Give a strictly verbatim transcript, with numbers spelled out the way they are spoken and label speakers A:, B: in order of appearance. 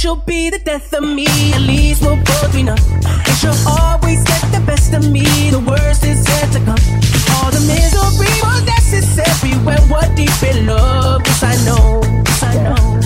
A: you'll be the death of me. At least we'll both be numb, and she'll always get the best of me. The